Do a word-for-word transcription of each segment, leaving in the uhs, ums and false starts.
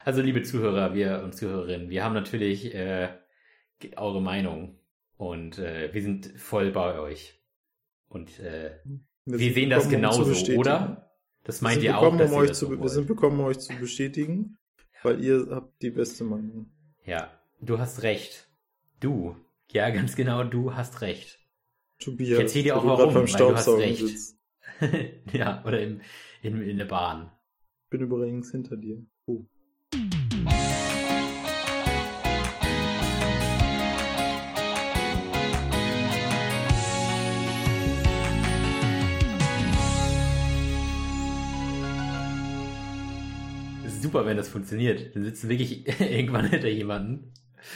Also liebe Zuhörer, wir und Zuhörerinnen, wir haben natürlich äh, eure Meinung und äh, wir sind voll bei euch. Und äh, wir, wir sehen das genauso, um oder? Das meint ihr auch, dass um ihr euch das zu, so Wir sind bekommen, um euch zu bestätigen, weil ihr habt die beste Meinung. Ja, du hast recht. Du, ja ganz genau, du hast recht. Tobias, ich erzähle dir auch warum, beim weil du hast recht. Sitzt. Ja, oder im, in, in der Bahn. Ich bin übrigens hinter dir. Oh. Super, wenn das funktioniert. Dann sitzen wirklich irgendwann hinter jemanden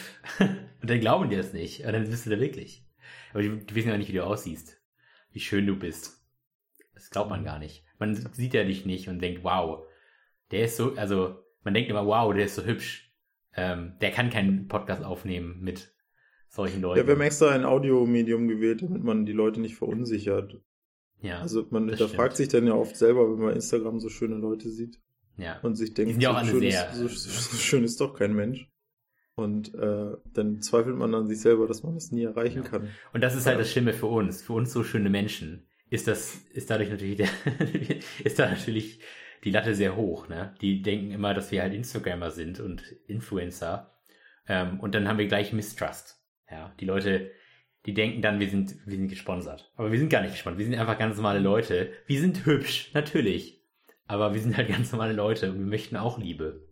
und dann glauben die das nicht. Und dann bist du da wirklich. Aber die, die wissen ja nicht, wie du aussiehst. Wie schön du bist. Das glaubt man gar nicht. Man sieht ja dich nicht und denkt, wow, der ist so, also man denkt immer, wow, der ist so hübsch. Ähm, der kann keinen Podcast aufnehmen mit solchen Leuten. Ja, wir haben extra ein Audiomedium gewählt, damit man die Leute nicht verunsichert. Ja. Also man hinterfragt sich dann ja oft selber, wenn man Instagram so schöne Leute sieht. Ja. Und sich denkt, die sind ja auch alle so, schön sehr, ist, so, so schön ist doch kein Mensch. Und äh, dann zweifelt man an sich selber, dass man das nie erreichen ja. kann. Und das ist halt das Schlimme für uns. Für uns so schöne Menschen ist das, ist dadurch natürlich, der, ist da natürlich die Latte sehr hoch, ne? Die denken immer, dass wir halt Instagrammer sind und Influencer. Ähm, und dann haben wir gleich Mistrust. Ja, die Leute, die denken dann, wir sind, wir sind gesponsert. Aber wir sind gar nicht gesponsert. Wir sind einfach ganz normale Leute. Wir sind hübsch, natürlich. Aber wir sind halt ganz normale Leute und wir möchten auch Liebe.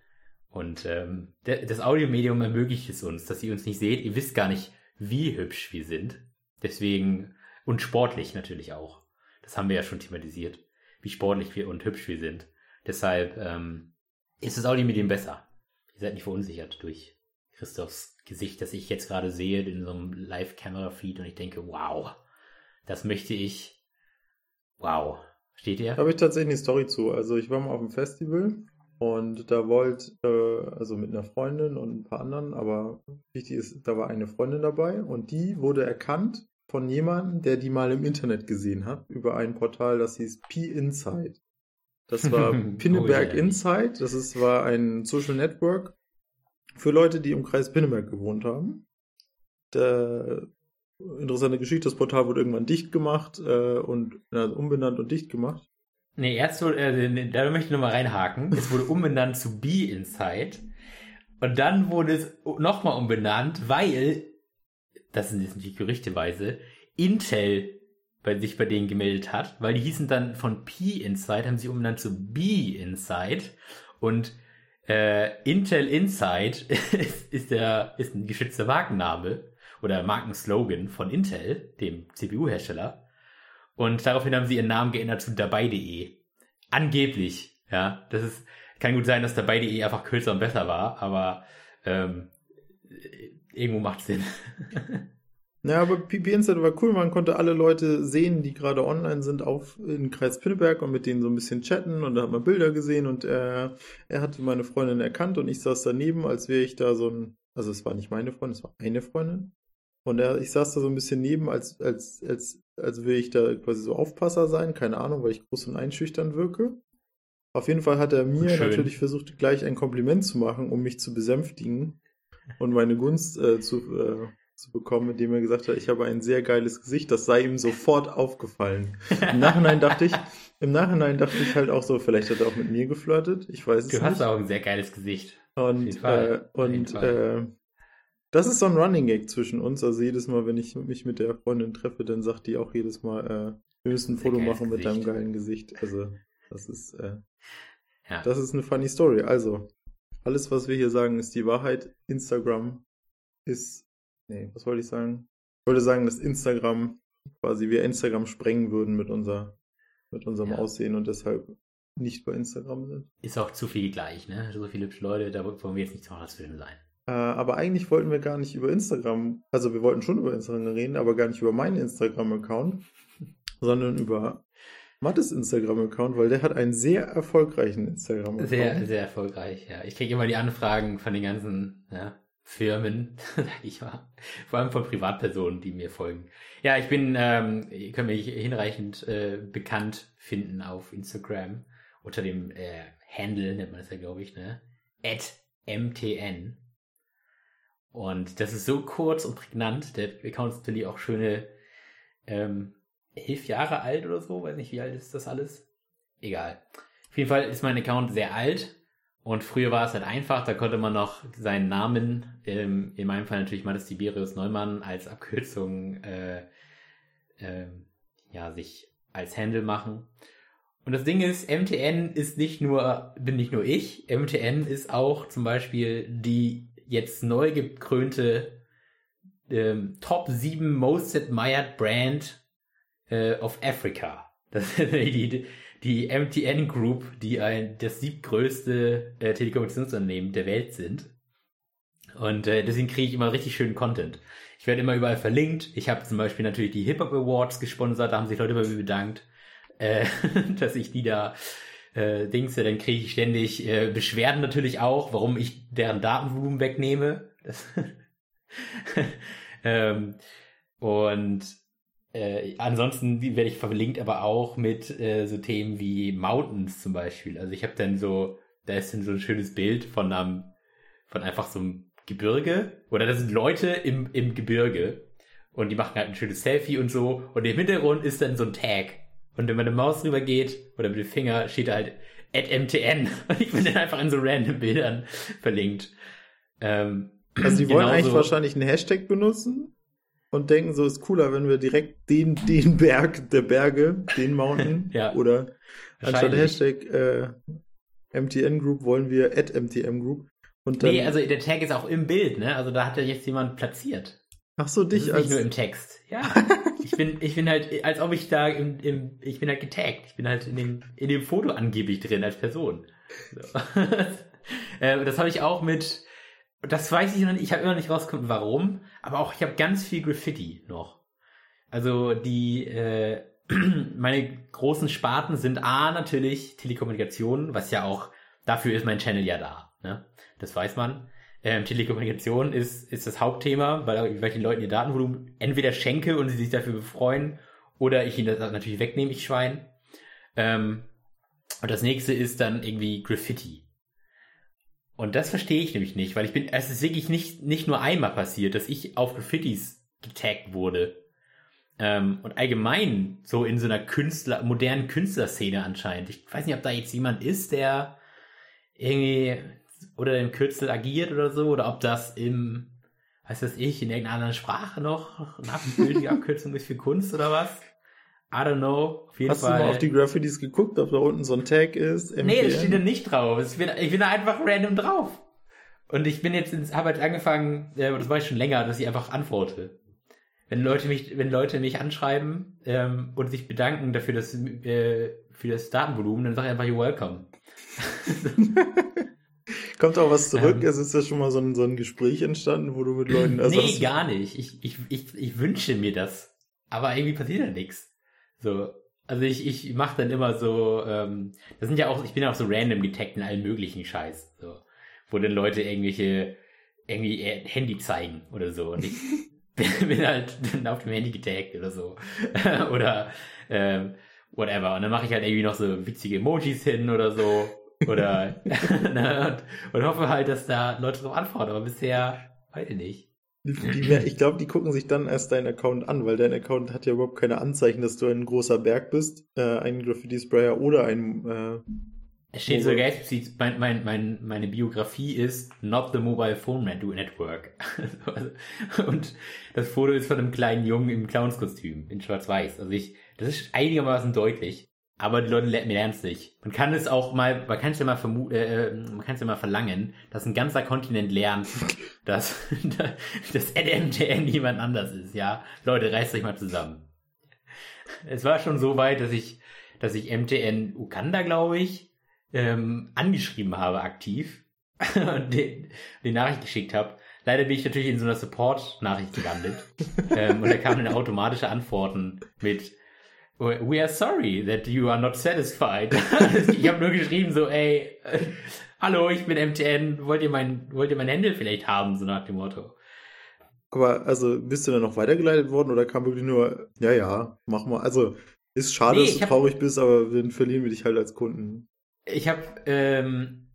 Und ähm, der, das Audiomedium ermöglicht es uns, dass ihr uns nicht seht. Ihr wisst gar nicht, wie hübsch wir sind. Deswegen, und sportlich natürlich auch. Das haben wir ja schon thematisiert, wie sportlich wir und hübsch wir sind. Deshalb ähm, ist das Audiomedium besser. Ihr seid nicht verunsichert durch Christophs Gesicht, das ich jetzt gerade sehe in so einem Live-Camera-Feed und ich denke, wow, das möchte ich. Wow. Steht ihr? Da habe ich tatsächlich eine Story zu. Also ich war mal auf einem Festival und da wollte, äh, also mit einer Freundin und ein paar anderen, aber wichtig ist, da war eine Freundin dabei und die wurde erkannt von jemandem, der die mal im Internet gesehen hat, über ein Portal, das hieß P-Inside. Das war Pinneberg oh, yeah. Inside, das ist, war ein Social Network für Leute, die im Kreis Pinneberg gewohnt haben. Der, interessante Geschichte, das Portal wurde irgendwann dicht gemacht äh, und also umbenannt und dicht gemacht. Nee, erst wurde, äh, da möchte ich nochmal reinhaken, es wurde umbenannt zu B-Inside und dann wurde es nochmal umbenannt, weil, das sind jetzt natürlich gerüchteweise, Intel bei sich bei denen gemeldet hat, weil die hießen dann von P-Inside, haben sie umbenannt zu B-Inside und äh, Intel Inside ist, ist, der, ist ein geschützter Markenname oder Markenslogan von Intel, dem C P U-Hersteller. Und daraufhin haben sie ihren Namen geändert zu dabei punkt de. Angeblich, ja. Das ist, kann gut sein, dass dabei punkt de einfach kürzer und besser war, aber ähm, irgendwo macht Sinn. Ja, aber P-Inside war cool, man konnte alle Leute sehen, die gerade online sind, auf in Kreis Pinneberg und mit denen so ein bisschen chatten und da hat man Bilder gesehen und er, er hatte meine Freundin erkannt und ich saß daneben, als wäre ich da so ein, also es war nicht meine Freundin, es war eine Freundin und er, ich saß da so ein bisschen neben, als, als, als, als will ich da quasi so Aufpasser sein, keine Ahnung, weil ich groß und einschüchtern wirke. Auf jeden Fall hat er mir natürlich versucht, gleich ein Kompliment zu machen, um mich zu besänftigen und meine Gunst äh, zu... Äh, zu bekommen, indem er gesagt hat, ich habe ein sehr geiles Gesicht, das sei ihm sofort aufgefallen. Im Nachhinein dachte ich, im Nachhinein dachte ich halt auch so, vielleicht hat er auch mit mir geflirtet, ich weiß es du nicht. Du hast auch ein sehr geiles Gesicht. Und, äh, und äh, das ist so ein Running Gag zwischen uns, also jedes Mal, wenn ich mich mit der Freundin treffe, dann sagt die auch jedes Mal, äh, wir müssen ein Foto machen mit deinem geilen Gesicht. Also, das ist, äh, ja. Das ist eine funny Story. Also, alles, was wir hier sagen, ist die Wahrheit. Instagram ist Nee, was wollte ich sagen? Ich wollte sagen, dass Instagram, quasi wir Instagram sprengen würden mit, unser, mit unserem ja. Aussehen und deshalb nicht bei Instagram sind. Ist auch zu viel gleich, ne? So viele hübsche Leute, da wollen wir jetzt nicht zu Film sein. Äh, aber eigentlich wollten wir gar nicht über Instagram, also wir wollten schon über Instagram reden, aber gar nicht über meinen Instagram-Account, sondern über Mattes Instagram-Account, weil der hat einen sehr erfolgreichen Instagram-Account. Sehr, sehr erfolgreich, ja. Ich kriege immer die Anfragen von den ganzen, ja, Firmen, sag ich mal. Vor allem von Privatpersonen, die mir folgen. Ja, ich bin, ähm, ihr könnt mich hinreichend äh, bekannt finden auf Instagram. Unter dem äh, Handle nennt man das ja, glaube ich, ne? at m t n. Und das ist so kurz und prägnant. Der Account ist natürlich auch schöne ähm, elf Jahre alt oder so. Weiß nicht, wie alt ist das alles? Egal. Auf jeden Fall ist mein Account sehr alt. Und früher war es halt einfach. Da konnte man noch seinen Namen, ähm, in meinem Fall natürlich Mathis Tiberius Neumann, als Abkürzung äh, äh, ja, sich als Handle machen. Und das Ding ist, M T N ist nicht nur, bin nicht nur ich. M T N ist auch zum Beispiel die jetzt neu gekrönte ähm, Top sieben Most Admired Brand äh, of Africa. Das ist die, die M T N Group, die ein, das siebtgrößte äh, Telekommunikationsunternehmen der Welt sind. Und äh, deswegen kriege ich immer richtig schönen Content. Ich werde immer überall verlinkt. Ich habe zum Beispiel natürlich die Hip-Hop Awards gesponsert, da haben sich Leute bei mir bedankt, äh, dass ich die da Äh, Dings, dann kriege ich ständig äh, Beschwerden natürlich auch, warum ich deren Datenvolumen wegnehme. Das ähm, und äh, ansonsten werde ich verlinkt, aber auch mit äh, so Themen wie Mountains zum Beispiel. Also ich habe dann so, da ist dann so ein schönes Bild von einem, von einfach so einem Gebirge, oder das sind Leute im, im Gebirge und die machen halt ein schönes Selfie und so, und im Hintergrund ist dann so ein Tag. Und wenn man mit der Maus drüber geht, oder mit dem Finger, steht da halt at M T N. Und ich bin dann einfach in so random Bildern verlinkt. Ähm, also die wollen genauso, eigentlich wahrscheinlich einen Hashtag benutzen und denken, so ist cooler, wenn wir direkt den, den Berg der Berge, den Mountain, ja, oder anstatt Hashtag äh, M T N Group wollen wir at M T N Group. Und dann, nee, also der Tag ist auch im Bild, ne? Also da hat ja jetzt jemand platziert. Ach so, dich das ist als... nicht nur im Text. Ja, ich bin, ich bin halt, als ob ich da im, im, ich bin halt getaggt. Ich bin halt in dem, in dem Foto angeblich drin als Person. So. äh, das habe ich auch mit, das weiß ich noch nicht, ich habe immer nicht rausgefunden, warum, aber auch ich habe ganz viel Graffiti noch. Also die, äh, meine großen Sparten sind A, natürlich Telekommunikation, was ja auch, dafür ist mein Channel ja da, ne? Das weiß man. Ähm, Telekommunikation ist, ist das Hauptthema, weil, weil ich den Leuten ihr Datenvolumen entweder schenke und sie sich dafür befreuen, oder ich ihnen das natürlich wegnehme, ich Schwein. Ähm, und das nächste ist dann irgendwie Graffiti. Und das verstehe ich nämlich nicht, weil ich bin, es ist wirklich nicht, nicht nur einmal passiert, dass ich auf Graffitis getaggt wurde. Ähm, und allgemein so in so einer Künstler, modernen Künstlerszene anscheinend. Ich weiß nicht, ob da jetzt jemand ist, der irgendwie oder im Kürzel agiert oder so, oder ob das im, weiß das ich, in irgendeiner anderen Sprache noch eine gültige Abkürzung ist für Kunst oder was. I don't know. Auf jeden Hast Fall. du mal auf die Graffitis geguckt, ob da unten so ein Tag ist? M T N? Nee, das steht da nicht drauf. Ich bin, ich bin da einfach random drauf. Und ich bin jetzt ins, habe halt angefangen, äh, das war ich schon länger, dass ich einfach antworte. Wenn Leute mich, wenn Leute mich anschreiben ähm, und sich bedanken dafür, dass äh, für das Datenvolumen, dann sage ich einfach you're welcome. Kommt auch was zurück? Ähm, es ist ja schon mal so ein, so ein Gespräch entstanden, wo du mit Leuten... Also nee, hast du- gar nicht. Ich, ich, ich, ich wünsche mir das. Aber irgendwie passiert ja nichts. So. Also ich, ich mache dann immer so, ähm, das sind ja auch, ich bin ja auch so random getaggt in allen möglichen Scheiß. So. Wo dann Leute irgendwelche, irgendwie ihr Handy zeigen oder so. Und ich bin, bin halt dann auf dem Handy getaggt oder so. Oder ähm, whatever. Und dann mache ich halt irgendwie noch so witzige Emojis hin oder so. Oder ne, und, und hoffe halt, dass da Leute drauf antworten, aber bisher weiß ich nicht. Die, die, ich glaube, die gucken sich dann erst deinen Account an, weil dein Account hat ja überhaupt keine Anzeichen, dass du ein großer Berg bist, äh, ein Graffiti-Sprayer oder ein... Äh, Es steht sogar explizit, mein, mein, mein, meine Biografie ist Not the Mobile Phone Network. Und das Foto ist von einem kleinen Jungen im Clownskostüm in Schwarz-Weiß. Also ich, das ist einigermaßen deutlich. Aber die Leute lernen es nicht. Man kann es auch mal, man kann es ja mal vermuten, äh, man kann es ja mal verlangen, dass ein ganzer Kontinent lernt, dass, dass M T N niemand anders ist, ja. Leute, reißt euch mal zusammen. Es war schon so weit, dass ich, dass ich M T N Uganda, glaube ich, ähm, angeschrieben habe, aktiv, und die, die Nachricht geschickt habe. Leider bin ich natürlich in so einer Support-Nachricht gelandet. ähm, und da kamen dann automatische Antworten mit We are sorry that you are not satisfied. Ich habe nur geschrieben so, ey, äh, hallo, ich bin M T N, wollt ihr mein, wollt ihr mein Handle vielleicht haben, so nach dem Motto. Aber also bist du dann noch weitergeleitet worden oder kam wirklich nur, ja, ja, mach mal. Also ist schade, Nee, dass du ich hab- traurig bist, aber dann verlieren wir dich halt als Kunden. Ich habe, ähm,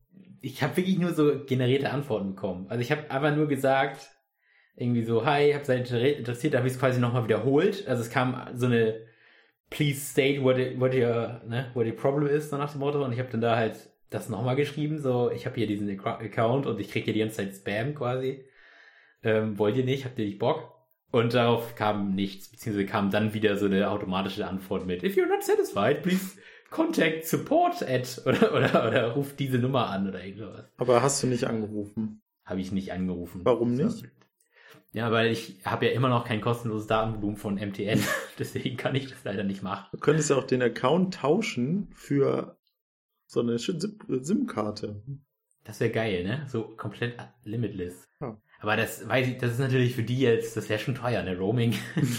ich habe wirklich nur so generierte Antworten bekommen. Also ich habe einfach nur gesagt, irgendwie so, hi, hab seid interessiert, da habe ich es quasi nochmal wiederholt. Also es kam so eine please state what, it, what, your, ne, what your problem is, so nach dem Motto. Und ich habe dann da halt das nochmal geschrieben, so, ich habe hier diesen Account und ich kriege hier die ganze Zeit Spam quasi. Ähm, wollt ihr nicht? Habt ihr nicht Bock? Und darauf kam nichts, beziehungsweise kam dann wieder so eine automatische Antwort mit If you're not satisfied, please contact support at oder, oder, oder ruft diese Nummer an oder irgendwas. Aber hast du nicht angerufen? Habe ich nicht angerufen. Warum nicht? Ja, weil ich habe ja immer noch kein kostenloses Datenvolumen von M T N. Deswegen kann ich das leider nicht machen. Du könntest ja auch den Account tauschen für so eine SIM-Karte. Das wäre geil, ne? So komplett limitless. Ja. Aber das weiß ich, das ist natürlich für die jetzt, das wäre schon teuer, ne? Roaming.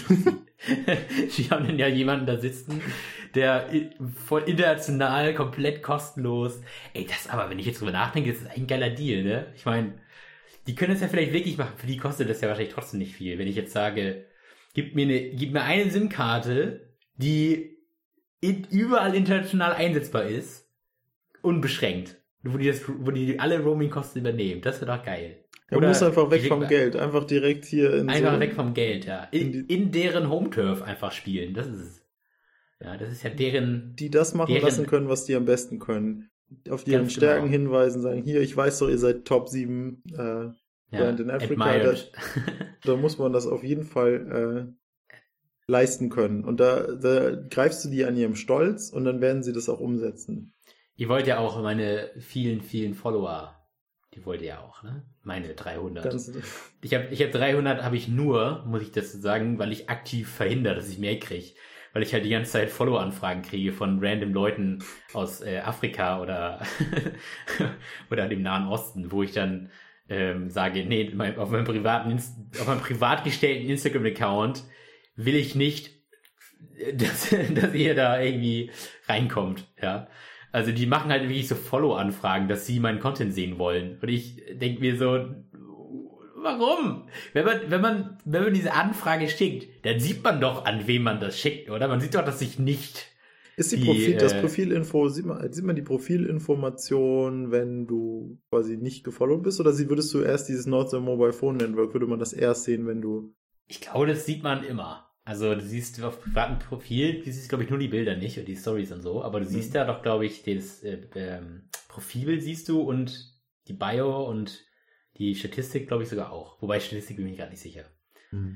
Die haben dann ja jemanden da sitzen, der voll international, komplett kostenlos. Ey, das aber, wenn ich jetzt drüber nachdenke, das ist ein geiler Deal, ne? Ich meine, die können es ja vielleicht wirklich machen. Für die kostet das ja wahrscheinlich trotzdem nicht viel. Wenn ich jetzt sage, gib mir eine, gib mir eine SIM-Karte, die in, überall international einsetzbar ist, unbeschränkt. Wo die, das, wo die alle Roaming-Kosten übernehmen. Das wäre doch geil. Du musst einfach weg vom Geld. Einfach direkt hier in Einfach so weg vom Geld, ja. In, in, in deren Home-Turf einfach spielen. Das ist es. Ja, das ist ja deren... Die das machen deren, lassen können, was die am besten können. Auf deren Stärken genau. hinweisen, sagen, hier, ich weiß doch, ihr seid Top sieben äh, ja, Brand in Afrika. Da, da muss man das auf jeden Fall äh, leisten können. Und da, da greifst du die an ihrem Stolz und dann werden sie das auch umsetzen. Ihr wollt ja auch meine vielen, vielen Follower, die wollt ihr ja auch, ne? Meine dreihundert. Ganz ich habe ich hab dreihundert, habe ich nur, muss ich das sagen, weil ich aktiv verhindere, dass ich mehr kriege. Weil ich halt die ganze Zeit Follow-Anfragen kriege von random Leuten aus äh, Afrika oder oder dem Nahen Osten, wo ich dann ähm, sage, nee, mein, auf meinem privaten, auf meinem privat gestellten Instagram-Account will ich nicht, dass, dass ihr da irgendwie reinkommt, ja. Also die machen halt wirklich so Follow-Anfragen, dass sie meinen Content sehen wollen. Und ich denke mir so, warum? Wenn man, wenn man, wenn man diese Anfrage schickt, dann sieht man doch, an wem man das schickt, oder? Man sieht doch, dass ich nicht... Ist die, die Profil, äh, das Profilinfo, sieht man, sieht man die Profilinformation, wenn du quasi nicht gefollowt bist? Oder würdest du erst dieses Northern Mobile Phone Network, würde man das erst sehen, wenn du... Ich glaube, das sieht man immer. Also du siehst auf privaten Profil, du siehst, glaube ich, nur die Bilder nicht und die Stories und so, aber du siehst ja doch, glaube ich, das äh, ähm, Profil siehst du und die Bio und die Statistik, glaube ich, sogar auch. Wobei Statistik bin ich gerade nicht sicher. Mhm.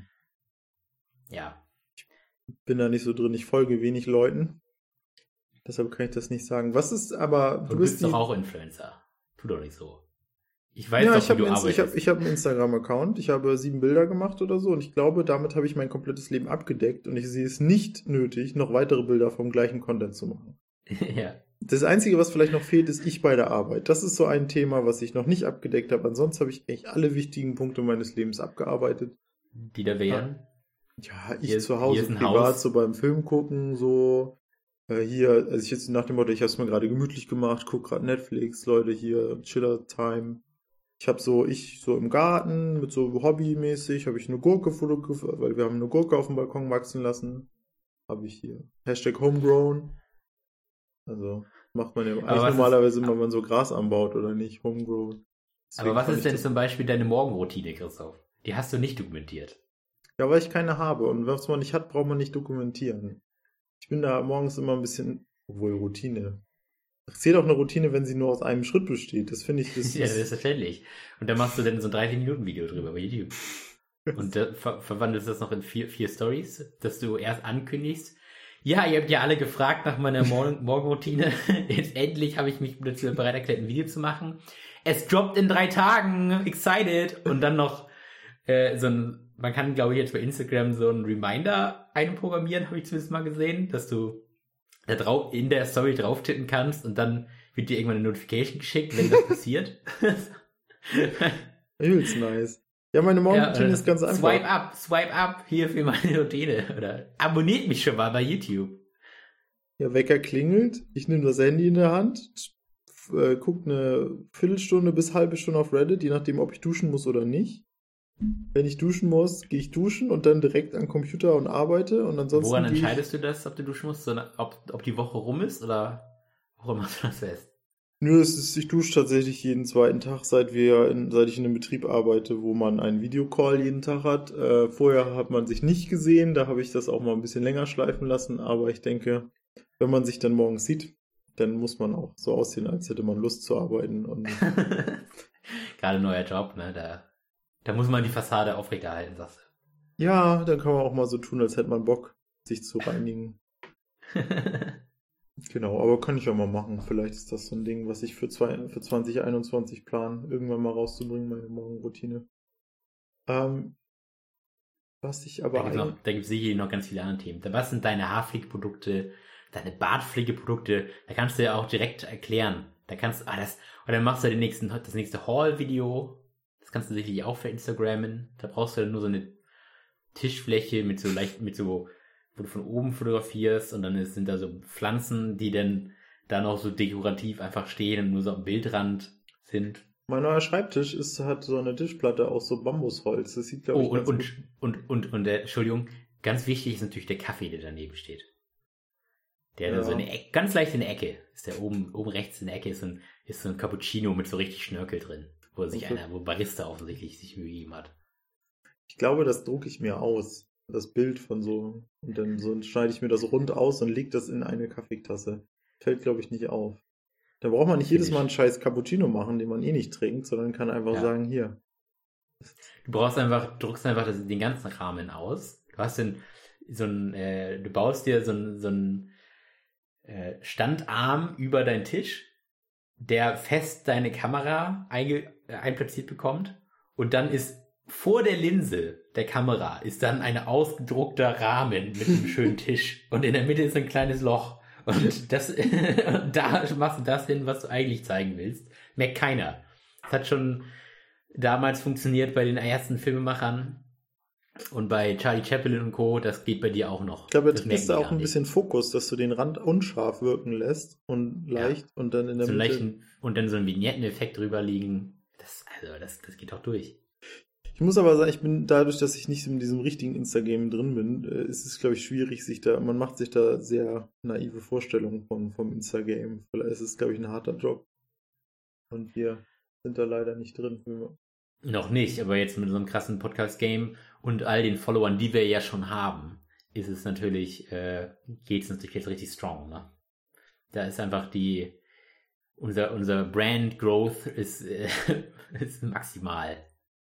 Ja. Ich bin da nicht so drin, ich folge wenig Leuten. Deshalb kann ich das nicht sagen. Was ist aber... Du, du bist, bist doch auch Influencer. Tu doch nicht so. Ich weiß ja, doch, ich wie du Inst- arbeitest. Ich habe ich hab einen Instagram-Account. Ich habe sieben Bilder gemacht oder so. Und ich glaube, damit habe ich mein komplettes Leben abgedeckt. Und ich sehe es nicht nötig, noch weitere Bilder vom gleichen Content zu machen. Ja. Das Einzige, was vielleicht noch fehlt, ist ich bei der Arbeit. Das ist so ein Thema, was ich noch nicht abgedeckt habe. Ansonsten habe ich echt alle wichtigen Punkte meines Lebens abgearbeitet. Die da wären? Ja, ich hier, zu Hause privat, so beim Film gucken, so... Hier, also ich jetzt nach dem Motto, ich habe es mir gerade gemütlich gemacht, guck gerade Netflix, Leute, hier, Chiller-Time. Ich habe so, ich so im Garten, mit so hobbymäßig, habe ich eine Gurke fotografiert, weil wir haben eine Gurke auf dem Balkon wachsen lassen. Habe ich hier. Hashtag Homegrown. Also, macht man ja eigentlich normalerweise ist, immer, wenn man so Gras anbaut, oder nicht? Homegrown. Deswegen aber was ist denn zum Beispiel deine Morgenroutine, Christoph? Die hast du nicht dokumentiert. Ja, weil ich keine habe. Und was man nicht hat, braucht man nicht dokumentieren. Ich bin da morgens immer ein bisschen, obwohl Routine. Ich sehe doch eine Routine, wenn sie nur aus einem Schritt besteht. Das finde ich... Das ja, selbstverständlich. Und dann machst du dann so ein dreißig Minuten Video drüber bei YouTube. Und da ver- verwandelst du das noch in vier, vier Stories, dass du erst ankündigst. Ja, ihr habt ja alle gefragt nach meiner Morgen- Morgenroutine. Jetzt endlich habe ich mich dazu bereit erklärt, ein Video zu machen. Es droppt in drei Tagen. Excited. Und dann noch äh, so ein... Man kann, glaube ich, jetzt bei Instagram so einen Reminder einprogrammieren, habe ich zumindest mal gesehen, dass du da drauf, in der Story drauf tippen kannst und dann wird dir irgendwann eine Notification geschickt, wenn das passiert. Übelst nice. Ja, meine Morgenroutine ja, ist ganz einfach. Swipe up, swipe up hier für meine Routine. Oder abonniert mich schon mal bei YouTube. Ja, Wecker klingelt, ich nehme das Handy in der Hand, äh, guck eine Viertelstunde bis halbe Stunde auf Reddit, je nachdem, ob ich duschen muss oder nicht. Wenn ich duschen muss, gehe ich duschen und dann direkt am Computer und arbeite. Und ansonsten woran entscheidest du das, ob du duschen musst? Sondern ob, ob die Woche rum ist oder woran machst du das fest? Nö, es ist, ich dusche tatsächlich jeden zweiten Tag, seit wir in, seit ich in einem Betrieb arbeite, wo man einen Videocall jeden Tag hat. Äh, vorher hat man sich nicht gesehen, da habe ich das auch mal ein bisschen länger schleifen lassen, aber ich denke, wenn man sich dann morgens sieht, dann muss man auch so aussehen, als hätte man Lust zu arbeiten. Und Gerade neuer Job, ne? Da, da muss man die Fassade aufrechterhalten, sagst du. ja, dann kann man auch mal so tun, als hätte man Bock, sich zu reinigen. Genau, aber kann ich ja mal machen. Vielleicht ist das so ein Ding, was ich für, zwei, für zwanzig einundzwanzig plane, irgendwann mal rauszubringen, meine Morgenroutine. Ähm, was ich aber Da gibt es eigentlich... sicherlich noch ganz viele andere Themen. Was sind deine Haarpflegeprodukte, deine Bartpflegeprodukte? Da kannst du ja auch direkt erklären. Da kannst du, ah, das, und dann machst du den nächsten, das nächste Haul-Video. Das kannst du sicherlich auch für Instagrammen. Da brauchst du dann nur so eine Tischfläche mit so leicht, mit so, wo du von oben fotografierst und dann ist, sind da so Pflanzen, die dann da noch so dekorativ einfach stehen und nur so am Bildrand sind. Mein neuer Schreibtisch ist, hat so eine Tischplatte aus so Bambusholz. Das sieht, glaube Oh, ich, und, ganz und, gut. und, und, und, äh, Entschuldigung, ganz wichtig ist natürlich der Kaffee, der daneben steht. Der Ja. da so eine Ecke, ganz leicht in der Ecke, ist der oben, oben rechts in der Ecke ist so ein, ist so ein Cappuccino mit so richtig Schnörkel drin, wo sich Okay. einer, wo Barista offensichtlich sich Mühe gegeben hat. Ich glaube, das drucke ich mir aus. Das Bild von so. Und dann so schneide ich mir das rund aus und lege das in eine Kaffeetasse. Fällt, glaube ich, nicht auf. Da braucht man nicht Find jedes ich. Mal einen scheiß Cappuccino machen, den man eh nicht trinkt, sondern kann einfach Ja. sagen, hier. Du brauchst einfach, du druckst einfach das, den ganzen Rahmen aus. Du hast den, so ein, äh, du baust dir so ein, so ein äh, Standarm über deinen Tisch, der fest deine Kamera einge, äh, einplatziert bekommt und dann ist vor der Linse der Kamera ist dann ein ausgedruckter Rahmen mit einem schönen Tisch und in der Mitte ist ein kleines Loch und das da machst du das hin, was du eigentlich zeigen willst. Merkt keiner. Das hat schon damals funktioniert bei den ersten Filmemachern und bei Charlie Chaplin und Co. Das geht bei dir auch noch. Ich glaube, Das jetzt merken bist du die auch gar ein nicht. bisschen Fokus, dass du den Rand unscharf wirken lässt und Ja. leicht und dann in der So einen Mitte. leichten, und dann so einen Vignetten-Effekt drüber liegen. Das, also, das, das geht doch durch. Ich muss aber sagen, ich bin dadurch, dass ich nicht in diesem richtigen Instagame drin bin, äh, ist es, glaube ich, schwierig, sich da, man macht sich da sehr naive Vorstellungen von, vom Instagame. Vielleicht ist es, glaube ich, ein harter Job. Und wir sind da leider nicht drin. Noch nicht, aber jetzt mit so einem krassen Podcast-Game und all den Followern, die wir ja schon haben, ist es natürlich, äh, geht es natürlich jetzt richtig strong, ne? Da ist einfach die, unser, unser Brand Growth ist, äh, ist maximal.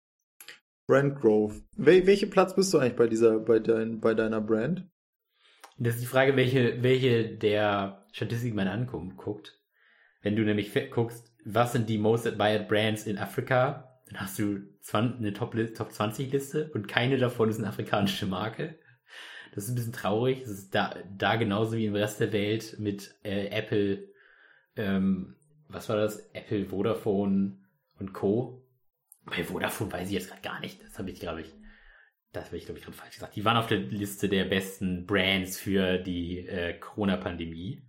Brand Growth. Wel welche Platz bist du eigentlich bei dieser, bei dein, bei deiner Brand? Das ist die Frage, welche, welche der Statistiken man anguckt. Wenn du nämlich guckst, was sind die most admired brands in Afrika, dann hast du eine Top zwanzig Liste und keine davon ist eine afrikanische Marke. Das ist ein bisschen traurig. Das ist da, da genauso wie im Rest der Welt mit äh, Apple, ähm, was war das? Apple, Vodafone und Co. Bei Vodafone weiß ich jetzt gerade gar nicht. Das habe ich, glaube ich, das habe ich, glaube ich, gerade falsch gesagt. Die waren auf der Liste der besten Brands für die äh, Corona-Pandemie.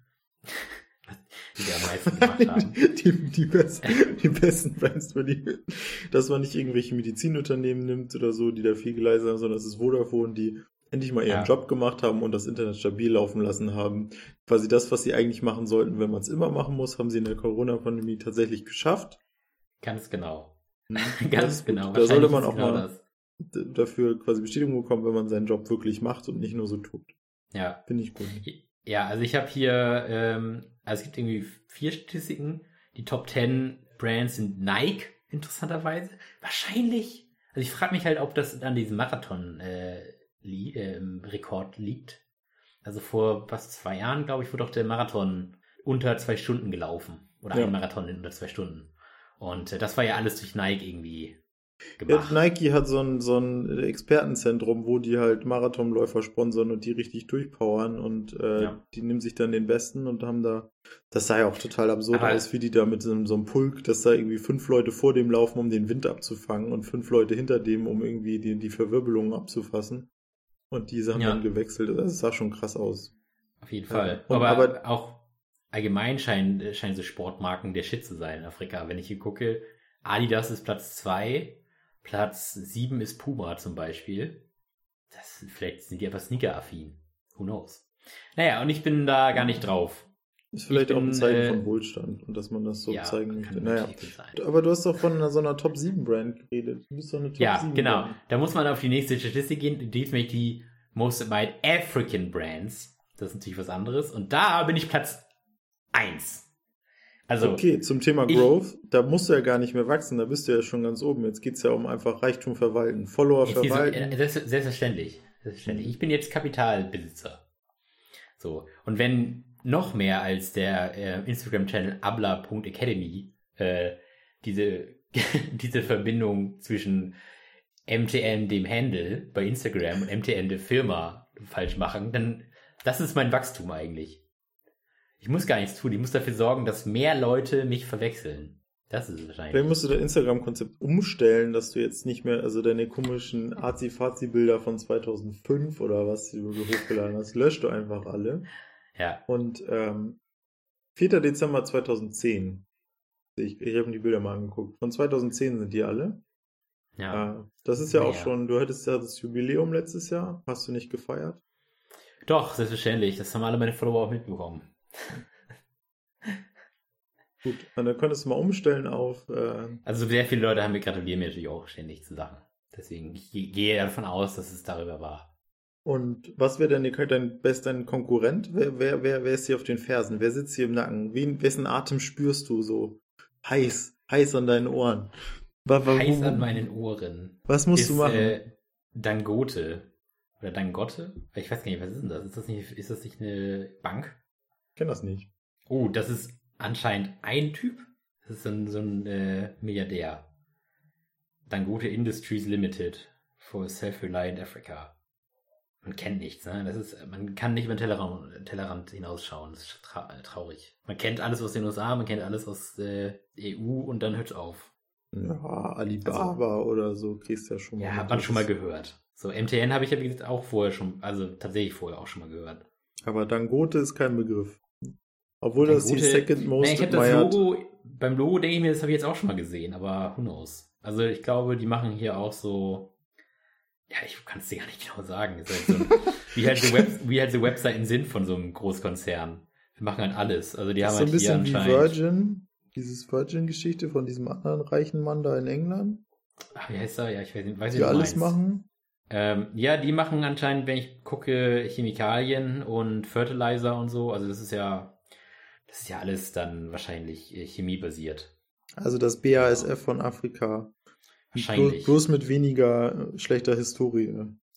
Die wir am meisten gemacht haben. die, die, die, besten, die besten Brands für die, dass man nicht irgendwelche Medizinunternehmen nimmt oder so, die da viel geleiser haben, sondern es ist Vodafone, die endlich mal ihren Ja. Job gemacht haben und das Internet stabil laufen lassen haben. Quasi das, was sie eigentlich machen sollten, wenn man es immer machen muss, haben sie in der Corona-Pandemie tatsächlich geschafft. Ganz genau. Das Ganz ist gut. genau. Da sollte Wahrscheinlich man ist auch genau mal das. d- dafür quasi Bestätigung bekommen, wenn man seinen Job wirklich macht und nicht nur so tut. Ja. Finde ich gut. Ja, also ich habe hier, ähm, also es gibt irgendwie vier Statistiken. Die Top zehn Brands sind Nike, interessanterweise. Wahrscheinlich. Also ich frage mich halt, ob das an diesem Marathon äh, li äh, Rekord liegt. Also vor was zwei Jahren, glaube ich, wurde auch der Marathon unter zwei Stunden gelaufen. Oder Ja. ein Marathon in unter zwei Stunden. Und äh, das war ja alles durch Nike irgendwie Ja, gemacht. Nike hat so ein, so ein Expertenzentrum, wo die halt Marathonläufer sponsern und die richtig durchpowern und äh, Ja. die nehmen sich dann den Besten und haben da, das sah ja auch total absurd Aber- aus, wie die da mit so einem, so einem Pulk, dass da irgendwie fünf Leute vor dem laufen, um den Wind abzufangen und fünf Leute hinter dem, um irgendwie die, die Verwirbelungen abzufassen. Und diese haben Ja. dann gewechselt. Das sah schon krass aus. Auf jeden Ja. Fall. Und aber, aber- auch allgemein scheinen, scheinen so Sportmarken der Shit zu sein in Afrika. Wenn ich hier gucke, Adidas ist Platz zwei, Platz sieben ist Puma zum Beispiel. Das, vielleicht sind die einfach sneaker-affin. Who knows? Naja, und ich bin da gar nicht drauf. Ist vielleicht Ich auch ein bin, Zeichen äh, von Wohlstand und dass man das so ja, zeigen kann möchte. natürlich Naja, gut sein. aber du hast doch von einer, so einer Top sieben Brand geredet. Du bist doch eine Top Ja, sieben genau. Brand. Da muss man auf die nächste Statistik gehen. Die ist nämlich die Most Admired African Brands. Das ist natürlich was anderes. Und da bin ich Platz eins. Also, Okay, zum Thema ich- Growth, da musst du ja gar nicht mehr wachsen, da bist du ja schon ganz oben. Jetzt geht's ja um einfach Reichtum verwalten, Follower jetzt hier so, verwalten. äh, selbst- selbstverständlich. Selbstverständlich. Ich bin jetzt Kapitalbesitzer. So. Und wenn noch mehr als der äh, Instagram-Channel abla Punkt academy äh, diese, diese Verbindung zwischen M T N, dem Handle bei Instagram, und M T N, der Firma, falsch machen, dann das ist mein Wachstum eigentlich. Ich muss gar nichts tun. Ich muss dafür sorgen, dass mehr Leute mich verwechseln. Das ist es wahrscheinlich. Vielleicht musst du dein Instagram-Konzept umstellen, dass du jetzt nicht mehr, also deine komischen Azi-Fazi-Bilder von zweitausendfünf oder was du hochgeladen hast, löscht du einfach alle. Ja. Und ähm, vierter Dezember zweitausendzehn. Ich, ich habe mir die Bilder mal angeguckt. Von zweitausendzehn sind die alle. Ja. Äh, das ist ja auch Ja. schon, du hattest ja das Jubiläum letztes Jahr. Hast du nicht gefeiert? Doch, selbstverständlich. Das haben alle meine Follower auch mitbekommen. Gut, und dann könntest du mal umstellen auf äh, Also sehr viele Leute haben mir gratulieren mir natürlich auch ständig zu Sachen. Deswegen ich gehe davon aus, dass es darüber war. und was wäre denn die- dein bester Konkurrent? Wer, wer, wer, wer ist hier auf den Fersen? Wer sitzt hier im Nacken? Wen, wessen Atem spürst du so heiß, heiß an deinen Ohren? Wa- wa- Heiß wo- an meinen Ohren. Was musst ist, du machen? Äh, Dangote. Oder Dangote? Ich weiß gar nicht, was ist denn das? Ist das nicht, ist das nicht eine Bank? Ich kenn das nicht. Oh, das ist anscheinend ein Typ. Das ist so ein, so ein äh, Milliardär. Dangote Industries Limited for Self-Reliant Africa. Man kennt nichts, ne? Das ist, man kann nicht über den Tellerrand, Tellerrand hinausschauen. Das ist tra traurig. Man kennt alles aus den U S A, man kennt alles aus äh, E U und dann hört auf. Ja, Alibaba oder so kriegst du ja schon mal. Ja, mit. hat man Das schon mal ist- gehört. So, M T N habe ich ja wie gesagt auch vorher schon, also tatsächlich vorher auch schon mal gehört. Aber Dangote ist kein Begriff. Obwohl das die Dangote- second most Nee, ich habe das admired- Logo, beim Logo denke ich mir, das habe ich jetzt auch schon mal gesehen, aber who knows. Also ich glaube, die machen hier auch so, ja, ich kann es dir gar nicht genau sagen. Ist halt so ein, wie, halt so Web, wie halt so Webseiten sind von so einem Großkonzern. Wir machen halt alles. Also die Das haben ist so ein halt hier bisschen wie anscheinend. Virgin, dieses Virgin-Geschichte von diesem anderen reichen Mann da in England, Ach, wie heißt er? Ja, ich weiß nicht, weiß die nicht, was du alles meinst. machen. Ähm, ja, die machen anscheinend, wenn ich gucke, Chemikalien und Fertilizer und so. Also das ist ja, das ist ja alles dann wahrscheinlich äh, chemiebasiert. Also das B A S F von Afrika. Wahrscheinlich. Bloß, bloß mit weniger äh, schlechter Historie.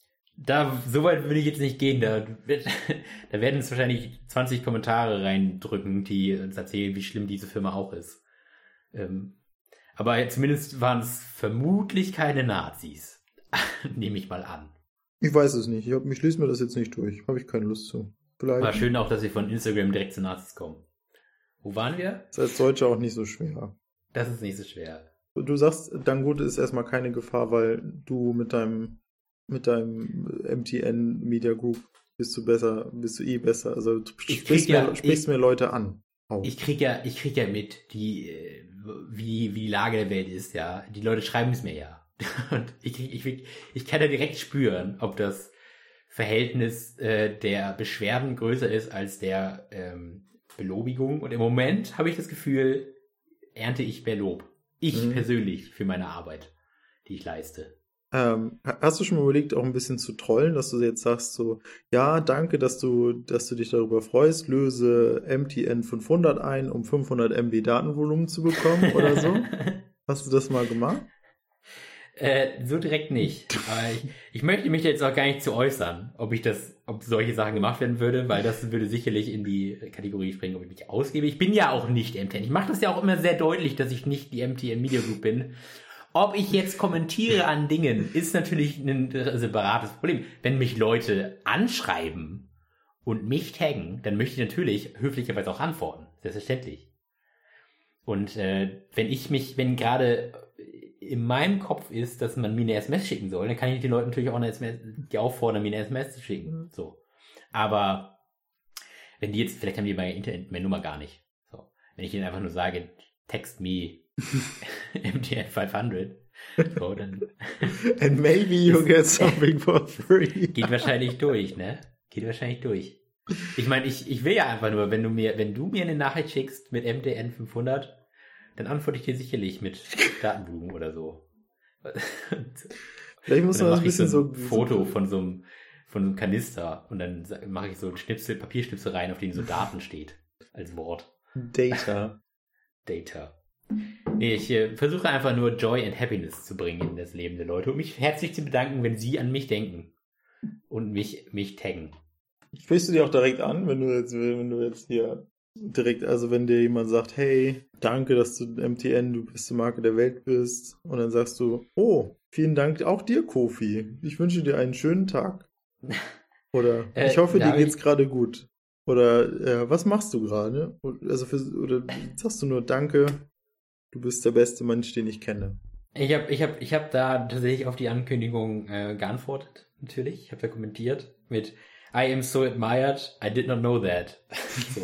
Da, so weit würde ich jetzt nicht gehen. Da, da werden es wahrscheinlich zwanzig Kommentare reindrücken, die uns erzählen, wie schlimm diese Firma auch ist. Ähm, aber zumindest waren es vermutlich keine Nazis. Nehme ich mal an. Ich weiß es nicht. Ich, hab, ich schließe mir das jetzt nicht durch. Habe ich keine Lust zu. Vielleicht War schön auch, dass wir von Instagram direkt zu Nazis kommen. Wo waren wir? ist als Deutscher auch nicht so schwer. Das ist nicht so schwer. Du sagst, Dangote ist erstmal keine Gefahr, weil du mit deinem mit deinem M T N Media Group bist du besser, bist du eh besser. Also du Ich sprichst, krieg ja- mehr, sprichst ich- mehr Leute an. Auch. Ich krieg ja, ich krieg ja mit, die, äh, wie, wie die Lage der Welt ist, ja. Die Leute schreiben es mir ja. Und ich, krieg, ich, ich kann ja direkt spüren, ob das Verhältnis äh, der Beschwerden größer ist als der ähm, Belobigung. Und im Moment habe ich das Gefühl, ernte ich mehr Lob. Ich Mhm. persönlich für meine Arbeit, die ich leiste. Ähm, hast du schon mal überlegt, auch ein bisschen zu trollen, dass du jetzt sagst so, ja, danke, dass du, dass du dich darüber freust, löse M T N fünfhundert ein, um fünfhundert Megabyte Datenvolumen zu bekommen oder so? Hast du das mal gemacht? Äh, so direkt nicht. Aber ich, ich möchte mich jetzt auch gar nicht zu äußern, ob ich das, ob solche Sachen gemacht werden würde, weil das würde sicherlich in die Kategorie springen, ob ich mich ausgebe. Ich bin ja auch nicht M T N. Ich mache das ja auch immer sehr deutlich, dass ich nicht die M T N Media Group bin. Ob ich jetzt kommentiere an Dingen, ist natürlich ein separates Problem. Wenn mich Leute anschreiben und mich taggen, dann möchte ich natürlich höflicherweise auch antworten. Selbstverständlich. Und äh, wenn ich mich, wenn gerade in meinem Kopf ist, dass man mir eine S M S schicken soll, dann kann ich den Leuten natürlich auch eine S M S, die auffordern, mir eine S M S zu schicken. So. Aber wenn die jetzt, vielleicht haben die meine Internet, meine Nummer gar nicht. So. Wenn ich ihnen einfach nur sage, text me M T N fünfhundert, so, dann And maybe you get something for free. geht wahrscheinlich durch, ne? Geht wahrscheinlich durch. Ich meine, ich, ich will ja einfach nur, wenn du mir, wenn du mir eine Nachricht schickst mit M T N fünfhundert, dann antworte ich dir sicherlich mit Datenblumen oder so. Vielleicht muss man das ein bisschen so so... ein Foto von so einem, von so einem Kanister und dann mache ich so ein Schnipsel, Papierschnipsel rein, auf denen so Daten steht. Als Wort. Data. Data. Nee, ich äh, versuche einfach nur Joy and Happiness zu bringen in das Leben der Leute, um mich herzlich zu bedanken, wenn sie an mich denken und mich, mich taggen. Sprichst du dir auch direkt an, wenn du jetzt, wenn du jetzt hier direkt, also wenn dir jemand sagt, hey, danke, dass du M T N, du beste Marke der Welt bist, und dann sagst du, oh, vielen Dank auch dir, Kofi. Ich wünsche dir einen schönen Tag. Oder äh, ich hoffe, dir geht's gerade gut. Oder äh, was machst du gerade? Also für, oder sagst du nur Danke, du bist der beste Mensch, den ich kenne. Ich habe ich hab, ich hab da tatsächlich auf die Ankündigung äh, geantwortet, natürlich. Ich habe da kommentiert mit I am so admired, I did not know that. So.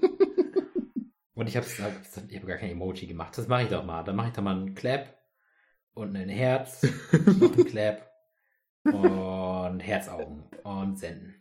Und ich habe ich hab gar kein Emoji gemacht. Das mache ich doch mal. Dann mache ich da mal einen Clap und ein Herz, noch ein Clap und Herzaugen und senden.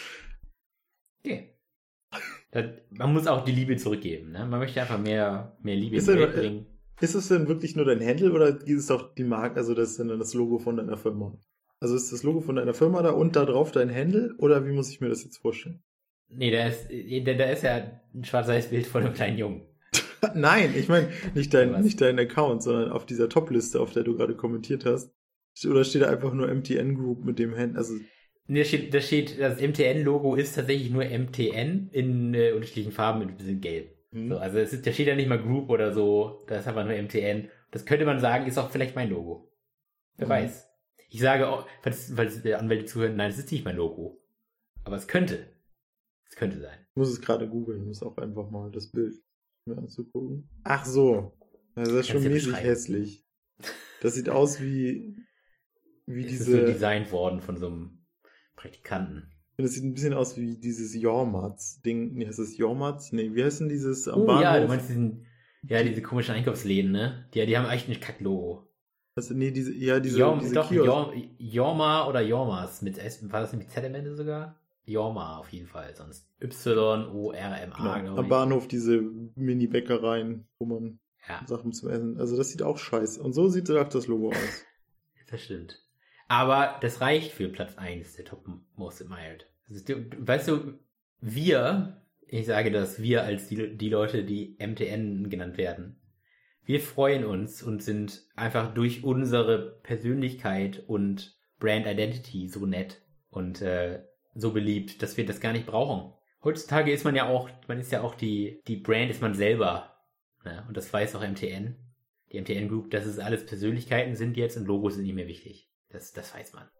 Okay. Das, man muss auch die Liebe zurückgeben, ne? Man möchte einfach mehr, mehr Liebe in die Welt bringen. Ist es denn wirklich nur dein Handle oder ist es auch die Marke, also das ist dann das Logo von deiner Firma? Also ist das Logo von deiner Firma da und da drauf dein Handle oder wie muss ich mir das jetzt vorstellen? Nee, da ist, da, da ist ja ein schwarz-weiß Bild von einem kleinen Jungen. Nein, ich meine nicht dein, nicht dein Account, sondern auf dieser Top-Liste, auf der du gerade kommentiert hast. Oder steht da einfach nur M T N Group mit dem Handle? Also Da steht, da steht, das M T N-Logo ist tatsächlich nur M T N in äh, unterschiedlichen Farben, mit ein bisschen gelb. Mhm. So, also es ist, da steht ja nicht mal Group oder so, da ist einfach nur M T N. Das könnte man sagen, ist auch vielleicht mein Logo. Wer mhm. weiß. Ich sage, auch, falls, falls Anwälte zuhören, nein, es ist nicht mein Logo. Aber es könnte. Es könnte sein. Ich muss es gerade googeln, ich muss auch einfach mal das Bild mir anzugucken. Ach so. Das ist schon mäßig hässlich. Das sieht aus wie, wie es diese... ist so designt worden von so einem Praktikanten. Das sieht ein bisschen aus wie dieses Jormats-Ding. Nee, heißt das Jormats? Nee, wie heißt denn dieses am oh, Bahnhof? Ja, du meinst diesen, ja, diese komischen Einkaufsläden, ne? Die, die haben echt ein Kack-Logo. Also, nee, diese, ja, diese, Jorm, diese doch, Jorm, Jorma oder Jormas mit S, war das mit Z am Ende sogar? Jorma auf jeden Fall, sonst Y O R M A, genau. Am Bahnhof diese Mini-Bäckereien, wo man ja. Sachen zum Essen, also das sieht auch scheiße. Und so sieht auch das Logo aus. Das stimmt. Aber das reicht für Platz eins, der Top Most Admired. Also, weißt du, wir, ich sage das, wir als die, die Leute, die M T N genannt werden, wir freuen uns und sind einfach durch unsere Persönlichkeit und Brand Identity so nett und äh, so beliebt, dass wir das gar nicht brauchen. Heutzutage ist man ja auch, man ist ja auch die, die Brand ist man selber. Ne? Und das weiß auch M T N. Die M T N Group, dass es alles Persönlichkeiten sind jetzt und Logos sind nicht mehr wichtig. Das, das weiß man.